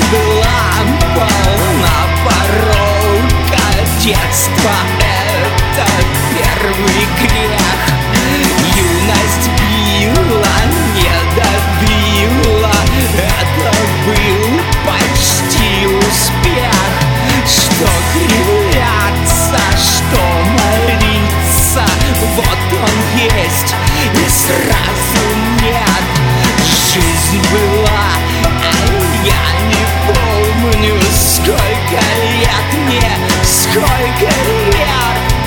была полна порока. Детство — это первый грех. Юность била, не добила. Это был почти успех. Что кривляться, что молиться, вот он есть и сразу нет. Жизнь была, а я не помню, сколько лет мне, сколько лет.